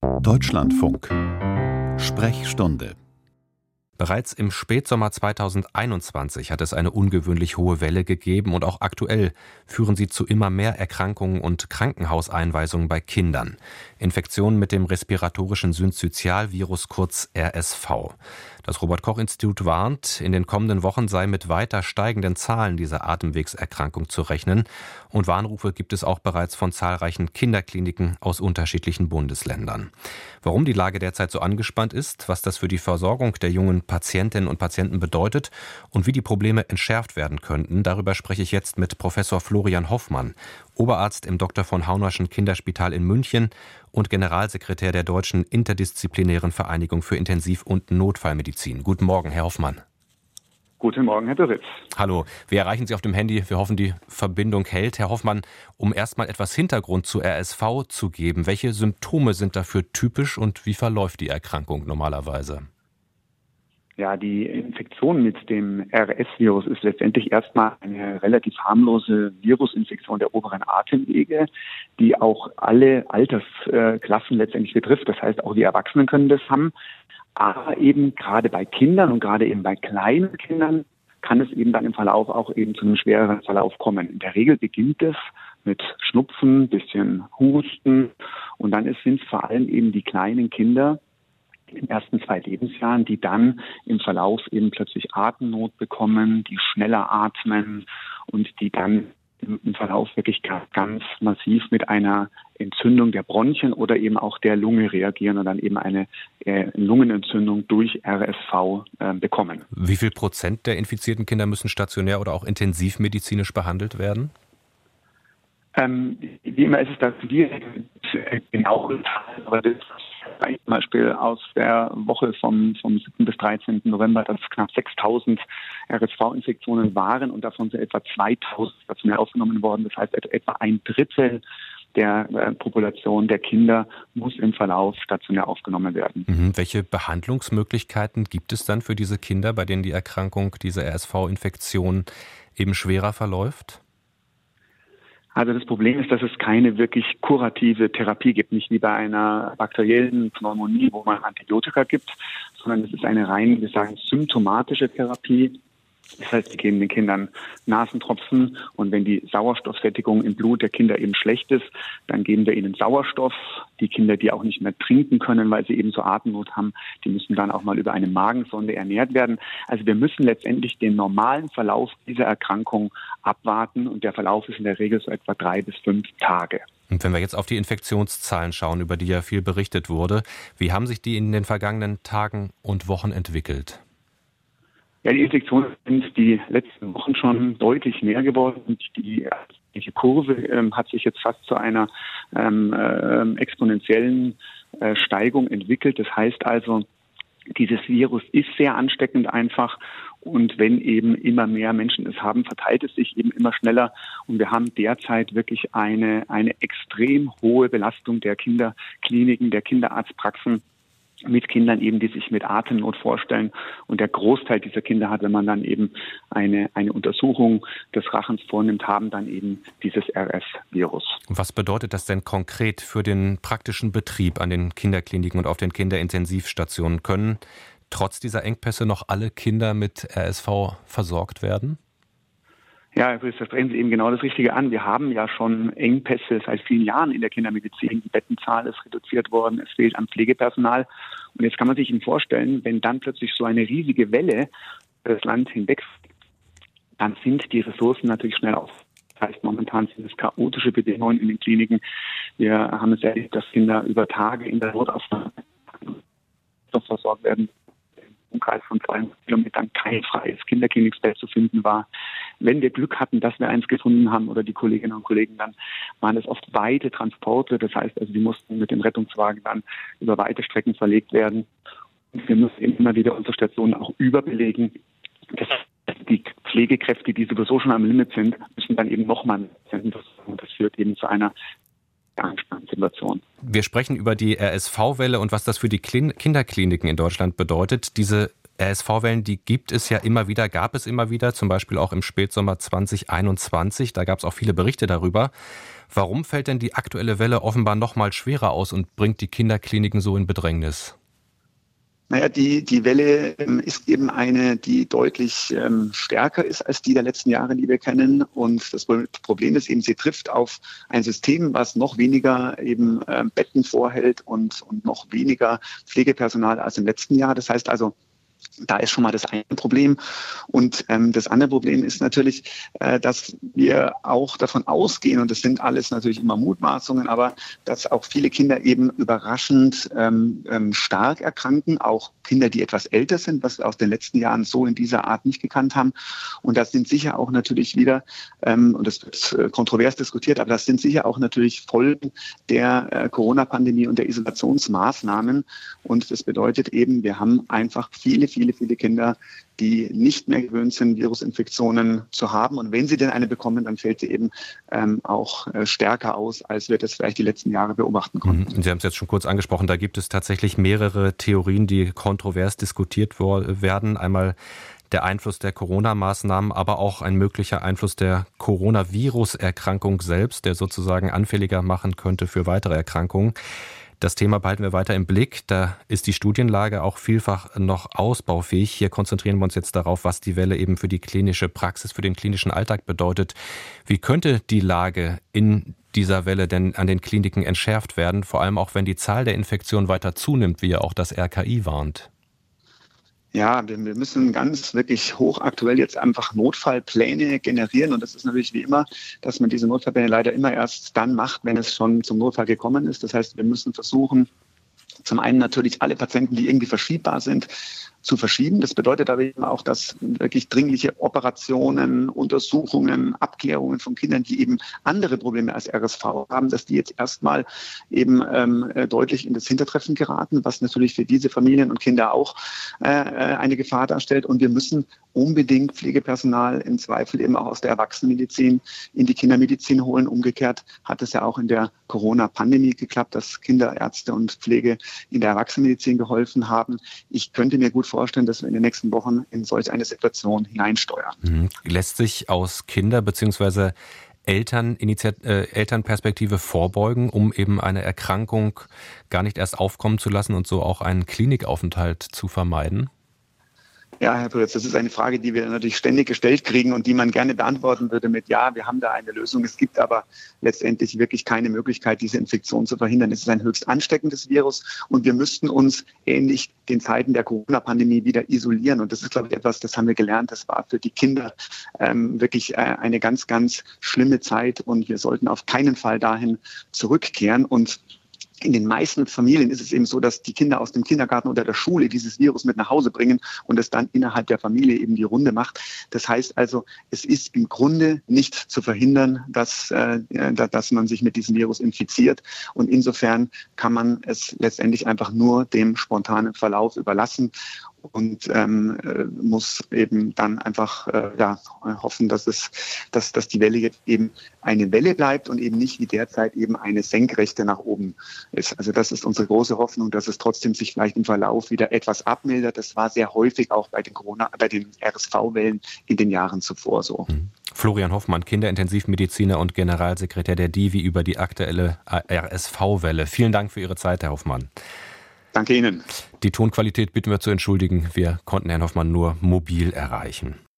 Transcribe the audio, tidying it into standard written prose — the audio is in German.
Deutschlandfunk. Sprechstunde. Bereits im Spätsommer 2021 hat es eine ungewöhnlich hohe Welle gegeben und auch aktuell führen sie zu immer mehr Erkrankungen und Krankenhauseinweisungen bei Kindern. Infektionen mit dem respiratorischen Synzytialvirus, kurz RSV. Das Robert-Koch-Institut warnt, in den kommenden Wochen sei mit weiter steigenden Zahlen dieser Atemwegserkrankung zu rechnen. Und Warnrufe gibt es auch bereits von zahlreichen Kinderkliniken aus unterschiedlichen Bundesländern. Warum die Lage derzeit so angespannt ist, was das für die Versorgung der jungen Patientinnen und Patienten bedeutet und wie die Probleme entschärft werden könnten, darüber spreche ich jetzt mit Professor Florian Hoffmann, Oberarzt im Dr. von Haunerschen Kinderspital in München und Generalsekretär der Deutschen Interdisziplinären Vereinigung für Intensiv- und Notfallmedizin. Guten Morgen, Herr Hoffmann. Guten Morgen, Herr Dürritz. Hallo, wir erreichen Sie auf dem Handy. Wir hoffen, die Verbindung hält. Herr Hoffmann, um erstmal etwas Hintergrund zu RSV zu geben, welche Symptome sind dafür typisch und wie verläuft die Erkrankung normalerweise? Ja, die Infektion mit dem RS-Virus ist letztendlich erstmal eine relativ harmlose Virusinfektion der oberen Atemwege, die auch alle Altersklassen letztendlich betrifft. Das heißt, auch die Erwachsenen können das haben. Aber eben gerade bei Kindern und gerade eben bei kleinen Kindern kann es eben dann im Verlauf auch eben zu einem schwereren Verlauf kommen. In der Regel beginnt es mit Schnupfen, bisschen Husten und dann sind es vor allem eben die kleinen Kinder in den ersten 2 Lebensjahren, die dann im Verlauf eben plötzlich Atemnot bekommen, die schneller atmen und die dann im Verlauf wirklich ganz massiv mit einer Entzündung der Bronchien oder eben auch der Lunge reagieren und dann eben eine Lungenentzündung durch RSV bekommen. Wie viel Prozent der infizierten Kinder müssen stationär oder auch intensivmedizinisch behandelt werden? Wie immer ist es da schwierig, genau zu teilen, aber das zum Beispiel aus der Woche vom 7. bis 13. November, dass es knapp 6.000 RSV-Infektionen waren und davon sind etwa 2.000 stationär aufgenommen worden. Das heißt, etwa 1/3 der Population der Kinder muss im Verlauf stationär aufgenommen werden. Welche Behandlungsmöglichkeiten gibt es dann für diese Kinder, bei denen die Erkrankung, diese RSV-Infektion eben schwerer verläuft? Also das Problem ist, dass es keine wirklich kurative Therapie gibt, nicht wie bei einer bakteriellen Pneumonie, wo man Antibiotika gibt, sondern es ist eine rein, wir sagen, symptomatische Therapie. Das heißt, wir geben den Kindern Nasentropfen und wenn die Sauerstoffsättigung im Blut der Kinder eben schlecht ist, dann geben wir ihnen Sauerstoff. Die Kinder, die auch nicht mehr trinken können, weil sie eben so Atemnot haben, die müssen dann auch mal über eine Magensonde ernährt werden. Also wir müssen letztendlich den normalen Verlauf dieser Erkrankung abwarten und der Verlauf ist in der Regel so etwa 3 bis 5 Tage. Und wenn wir jetzt auf die Infektionszahlen schauen, über die ja viel berichtet wurde, wie haben sich die in den vergangenen Tagen und Wochen entwickelt? Ja, die Infektionen sind die letzten Wochen schon deutlich mehr geworden und die Kurve hat sich jetzt fast zu einer exponentiellen Steigung entwickelt. Das heißt also, dieses Virus ist sehr ansteckend einfach und wenn eben immer mehr Menschen es haben, verteilt es sich eben immer schneller und wir haben derzeit wirklich eine extrem hohe Belastung der Kinderkliniken, der Kinderarztpraxen mit Kindern eben, die sich mit Atemnot vorstellen. Und der Großteil dieser Kinder hat, wenn man dann eben eine Untersuchung des Rachens vornimmt, haben dann eben dieses RS-Virus. Was bedeutet das denn konkret für den praktischen Betrieb an den Kinderkliniken und auf den Kinderintensivstationen? Können trotz dieser Engpässe noch alle Kinder mit RSV versorgt werden? Ja, da sprechen Sie eben genau das Richtige an. Wir haben ja schon Engpässe seit vielen Jahren in der Kindermedizin. Die Bettenzahl ist reduziert worden, es fehlt an Pflegepersonal. Und jetzt kann man sich vorstellen, wenn dann plötzlich so eine riesige Welle das Land hinweg, dann sind die Ressourcen natürlich schnell auf. Das heißt, momentan sind es chaotische Bedingungen in den Kliniken. Wir haben es erlebt, dass Kinder über Tage in der Notaufnahme versorgt werden. Im Umkreis von 200 Kilometern kein freies Kinderklinikbett zu finden war. Wenn wir Glück hatten, dass wir eins gefunden haben oder die Kolleginnen und Kollegen, dann waren es oft weite Transporte. Das heißt, also die mussten mit dem Rettungswagen dann über weite Strecken verlegt werden. Und wir müssen immer wieder unsere Stationen auch überbelegen. Das heißt, die Pflegekräfte, die sowieso schon am Limit sind, müssen dann eben nochmal senden. Und das führt eben zu einer angespannten Situation. Wir sprechen über die RSV-Welle und was das für die Kinderkliniken in Deutschland bedeutet. Diese RSV-Wellen, die gab es immer wieder, zum Beispiel auch im Spätsommer 2021. Da gab es auch viele Berichte darüber. Warum fällt denn die aktuelle Welle offenbar noch mal schwerer aus und bringt die Kinderkliniken so in Bedrängnis? Naja, die Welle ist eben eine, die deutlich stärker ist als die der letzten Jahre, die wir kennen. Und das Problem ist eben, sie trifft auf ein System, was noch weniger eben Betten vorhält und noch weniger Pflegepersonal als im letzten Jahr. Das heißt also, da ist schon mal das eine Problem. Und das andere Problem ist natürlich, dass wir auch davon ausgehen, und das sind alles natürlich immer Mutmaßungen, aber dass auch viele Kinder eben überraschend stark erkranken, auch Kinder, die etwas älter sind, was wir aus den letzten Jahren so in dieser Art nicht gekannt haben. Und das sind sicher auch natürlich wieder, und das wird kontrovers diskutiert, aber das sind sicher auch natürlich Folgen der Corona-Pandemie und der Isolationsmaßnahmen. Und das bedeutet eben, wir haben einfach viele Kinder, die nicht mehr gewöhnt sind, Virusinfektionen zu haben. Und wenn sie denn eine bekommen, dann fällt sie eben auch stärker aus, als wir das vielleicht die letzten Jahre beobachten konnten. Sie haben es jetzt schon kurz angesprochen, da gibt es tatsächlich mehrere Theorien, die kontrovers diskutiert werden. Einmal der Einfluss der Corona-Maßnahmen, aber auch ein möglicher Einfluss der Coronavirus-Erkrankung selbst, der sozusagen anfälliger machen könnte für weitere Erkrankungen. Das Thema behalten wir weiter im Blick. Da ist die Studienlage auch vielfach noch ausbaufähig. Hier konzentrieren wir uns jetzt darauf, was die Welle eben für die klinische Praxis, für den klinischen Alltag bedeutet. Wie könnte die Lage in dieser Welle denn an den Kliniken entschärft werden? Vor allem auch, wenn die Zahl der Infektionen weiter zunimmt, wie ja auch das RKI warnt. Ja, wir müssen ganz wirklich hochaktuell jetzt einfach Notfallpläne generieren. Und das ist natürlich wie immer, dass man diese Notfallpläne leider immer erst dann macht, wenn es schon zum Notfall gekommen ist. Das heißt, wir müssen versuchen, zum einen natürlich alle Patienten, die irgendwie verschiebbar sind, zu verschieben. Das bedeutet aber eben auch, dass wirklich dringliche Operationen, Untersuchungen, Abklärungen von Kindern, die eben andere Probleme als RSV haben, dass die jetzt erstmal eben deutlich in das Hintertreffen geraten, was natürlich für diese Familien und Kinder auch eine Gefahr darstellt. Und wir müssen unbedingt Pflegepersonal im Zweifel eben auch aus der Erwachsenenmedizin in die Kindermedizin holen. Umgekehrt hat es ja auch in der Corona-Pandemie geklappt, dass Kinderärzte und Pflege in der Erwachsenenmedizin geholfen haben. Ich könnte mir gut vorstellen, dass wir in den nächsten Wochen in solch eine Situation hineinsteuern. Lässt sich aus Kinder- bzw. Elternperspektive vorbeugen, um eben eine Erkrankung gar nicht erst aufkommen zu lassen und so auch einen Klinikaufenthalt zu vermeiden? Ja, Herr Püritz, das ist eine Frage, die wir natürlich ständig gestellt kriegen und die man gerne beantworten würde mit ja, wir haben da eine Lösung. Es gibt aber letztendlich wirklich keine Möglichkeit, diese Infektion zu verhindern. Es ist ein höchst ansteckendes Virus und wir müssten uns ähnlich den Zeiten der Corona-Pandemie wieder isolieren. Und das ist, glaube ich, etwas, das haben wir gelernt. Das war für die Kinder wirklich eine ganz, ganz schlimme Zeit und wir sollten auf keinen Fall dahin zurückkehren. Und in den meisten Familien ist es eben so, dass die Kinder aus dem Kindergarten oder der Schule dieses Virus mit nach Hause bringen und es dann innerhalb der Familie eben die Runde macht. Das heißt also, es ist im Grunde nicht zu verhindern, dass man sich mit diesem Virus infiziert. Und insofern kann man es letztendlich einfach nur dem spontanen Verlauf überlassen. Und muss eben dann einfach hoffen, dass die Welle jetzt eben eine Welle bleibt und eben nicht wie derzeit eben eine Senkrechte nach oben ist. Also das ist unsere große Hoffnung, dass es trotzdem sich vielleicht im Verlauf wieder etwas abmildert. Das war sehr häufig auch bei den RSV-Wellen in den Jahren zuvor so. Florian Hoffmann, Kinderintensivmediziner und Generalsekretär der DIVI über die aktuelle RSV-Welle. Vielen Dank für Ihre Zeit, Herr Hoffmann. Danke Ihnen. Die Tonqualität bitten wir zu entschuldigen. Wir konnten Herrn Hoffmann nur mobil erreichen.